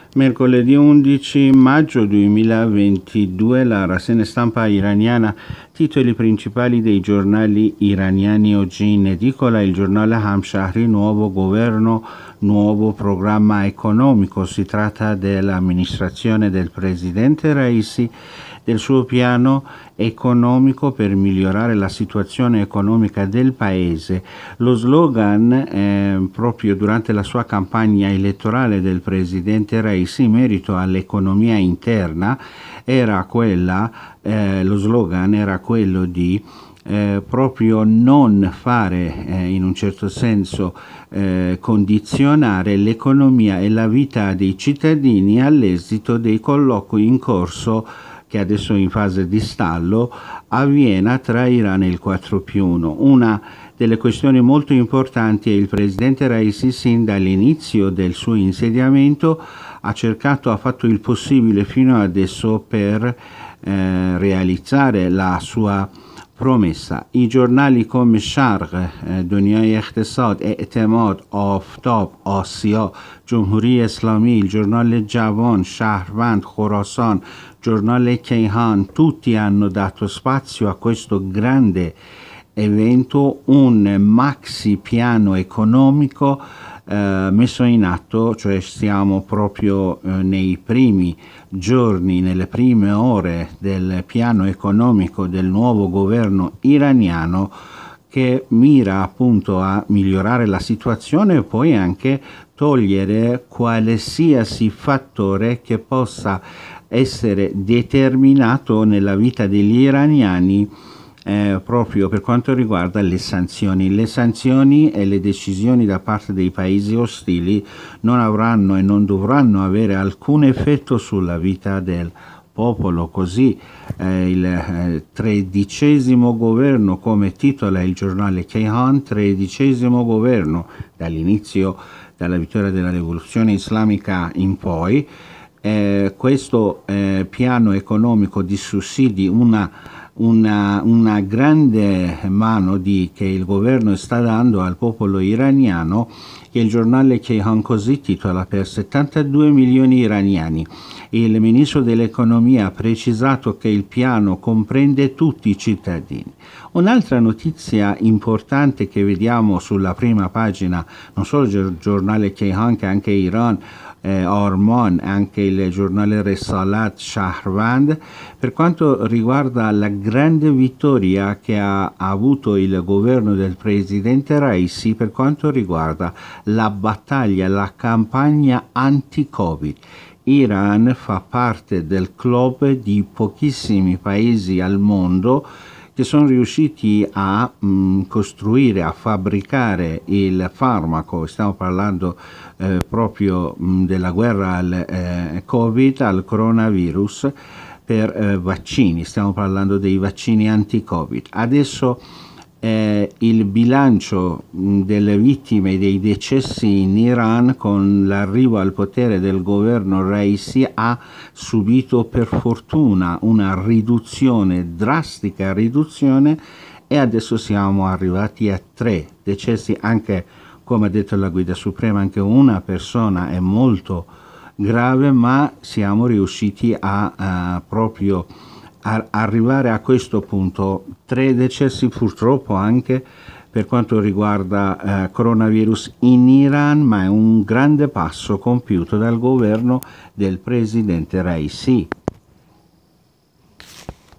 Mercoledì 11 maggio 2022 la rassegna stampa iraniana, titoli principali dei giornali iraniani oggi in edicola. Il giornale Hamshahri, nuovo governo, nuovo programma economico. Si tratta dell'amministrazione del presidente Raisi, del suo piano economico per migliorare la situazione economica del paese. Lo slogan proprio durante la sua campagna elettorale del presidente Raisi in merito all'economia interna era lo slogan era quello di proprio non fare in un certo senso condizionare l'economia e la vita dei cittadini all'esito dei colloqui in corso, che adesso è in fase di stallo, a Vienna tra Iran e il 4+1. Una delle questioni molto importanti è il presidente Raisi sin dall'inizio del suo insediamento ha fatto il possibile fino adesso per realizzare la sua promessa. I giornali come Sharq, Dunyai Iqtisad, E'temad, Aftab, Asia, Jumhuri Islami, il giornale Javan, Shahrvand, Khorasan, giornale Kayhan, tutti hanno dato spazio a questo grande evento, un maxi piano economico messo in atto, cioè stiamo proprio nei primi giorni, nelle prime ore del piano economico del nuovo governo iraniano, che mira appunto a migliorare la situazione e poi anche togliere qualsiasi fattore che possa essere determinato nella vita degli iraniani proprio per quanto riguarda le sanzioni. Le sanzioni e le decisioni da parte dei paesi ostili non avranno e non dovranno avere alcun effetto sulla vita del popolo. Così il 13° governo, come titola il giornale Kayhan, 13° governo dall'inizio, dalla vittoria della rivoluzione islamica in poi. Questo piano economico di sussidi, una grande mano che il governo sta dando al popolo iraniano, che il giornale Kayhan così titola: per 72 milioni iraniani. Il ministro dell'economia ha precisato che il piano comprende tutti i cittadini. Un'altra notizia importante che vediamo sulla prima pagina, non solo il giornale Kayhan, che anche Iran, Orman, anche il giornale Risalat, Shahrvand, per quanto riguarda la grande vittoria che ha avuto il governo del presidente Raisi per quanto riguarda la battaglia, la campagna anti-Covid. Iran fa parte del club di pochissimi paesi al mondo che sono riusciti a costruire, a fabbricare il farmaco. Stiamo parlando proprio della guerra al Covid, al coronavirus, per vaccini. Stiamo parlando dei vaccini anti-Covid. Adesso il bilancio delle vittime e dei decessi in Iran con l'arrivo al potere del governo Raisi ha subito per fortuna una riduzione, drastica riduzione, e adesso siamo arrivati a 3 decessi, anche come ha detto la Guida Suprema, anche una persona è molto grave, ma siamo riusciti a proprio arrivare a questo punto. 3 decessi purtroppo anche per quanto riguarda coronavirus in Iran, ma è un grande passo compiuto dal governo del presidente Raisi.